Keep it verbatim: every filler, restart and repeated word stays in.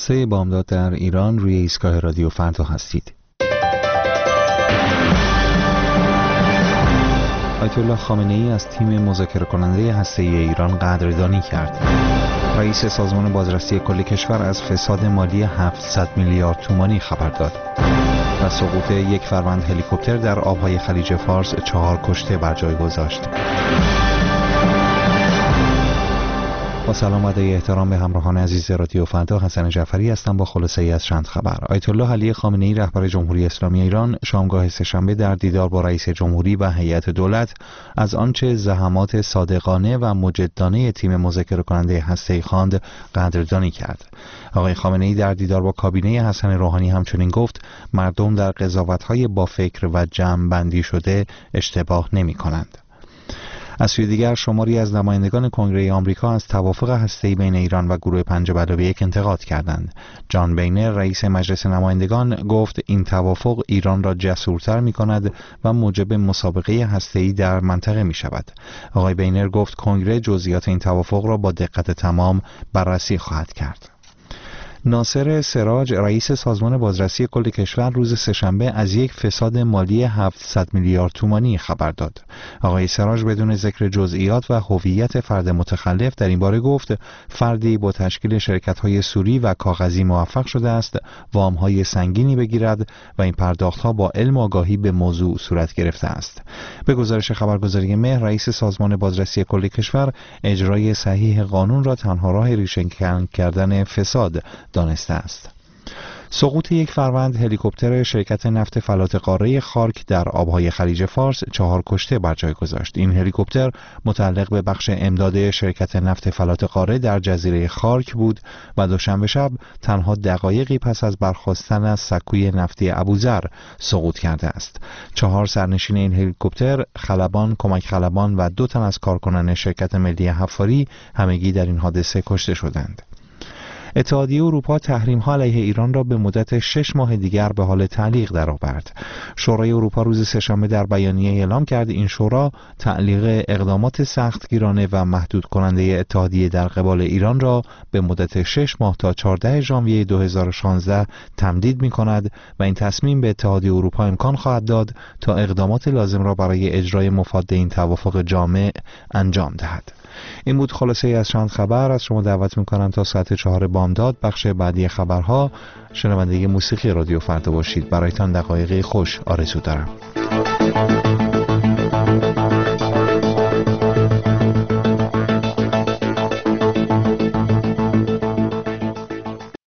خلاصه بامداد در ایران روی ایستگاه رادیو فردا هستید. آیت الله خامنه ای از تیم مذاکره کننده هسته‌ای ایران قدردانی کرد. رئیس سازمان بازرسی کل کشور از فساد مالی هفتصد میلیارد تومانی خبر داد. و سقوط یک فروند هلیکوپتر در آبهای خلیج فارس چهار کشته بر جای گذاشت. با سلام و ادای احترام به همراهان عزیز رادیو فردا، حسن جعفری هستم با خلاصه ای از چند خبر. آیت الله علی خامنه ای رهبر جمهوری اسلامی ایران شامگاه سه‌شنبه در دیدار با رئیس جمهوری و هیئت دولت از آنچه زحمات صادقانه و مجدانه تیم مذاکره کننده هسته‌ای خواند قدردانی کرد. آقای خامنه ای در دیدار با کابینه حسن روحانی همچنین گفت مردم در قضاوت‌های با فکر و جمع‌بندی شده اشتباه نمی‌کنند. از سوی دیگر شماری از نمایندگان کنگره آمریکا از توافق هسته‌ای بین ایران و گروه پنج علاوه یک انتقاد کردند. جان بینر رئیس مجلس نمایندگان گفت این توافق ایران را جسورتر می‌کند و موجب مسابقه هسته‌ای در منطقه می‌شود. آقای بینر گفت کنگره جزئیات این توافق را با دقت تمام بررسی خواهد کرد. ناصر سراج رئیس سازمان بازرسی کل کشور روز سه‌شنبه از یک فساد مالی هفتصد میلیارد تومانی خبر داد. آقای سراج بدون ذکر جزئیات و هویت فرد متخلف در این باره گفت فردی با تشکیل شرکت‌های سوری و کاغذی موفق شده است وام‌های سنگینی بگیرد و این پرداخت‌ها با علم و آگاهی به موضوع صورت گرفته است. به گزارش خبرگزاری مهر، رئیس سازمان بازرسی کل کشور اجرای صحیح قانون را تنها راه ریشه‌کن کردن فساد دانسته است. سقوط یک فروند هلیکوپتر شرکت نفت فلات قاره خارک در آبهای خلیج فارس چهار کشته بر جای گذاشت. این هلیکوپتر متعلق به بخش امداد شرکت نفت فلات قاره در جزیره خارک بود و دوشنبه شب تنها دقایقی پس از برخاستن از سکوی نفتی ابوذر سقوط کرده است. چهار سرنشین این هلیکوپتر، خلبان، کمک خلبان و دو تن از کارکنان شرکت ملی حفاری همگی در این حادثه کشته شدند. اتحادیه اروپا تحریم‌ها علیه ایران را به مدت شش ماه دیگر به حال تعلیق درآورد. شورای اروپا روز سه‌شنبه در بیانیه اعلام کرد این شورا تعلیق اقدامات سختگیرانه و محدود کننده اتحادیه در قبال ایران را به مدت شش ماه تا چهاردهم ژانویه دو هزار و شانزده تمدید می‌کند و این تصمیم به اتحادیه اروپا امکان خواهد داد تا اقدامات لازم را برای اجرای مفاد این توافق جامع انجام دهد. این بود خلاصه ای از چند خبر. از شما دعوت میکنم تا ساعت چهار بامداد بخش بعدی خبرها شنونده موسیقی رادیو فردا باشید. برایتان دقایقی خوش آرزو دارم.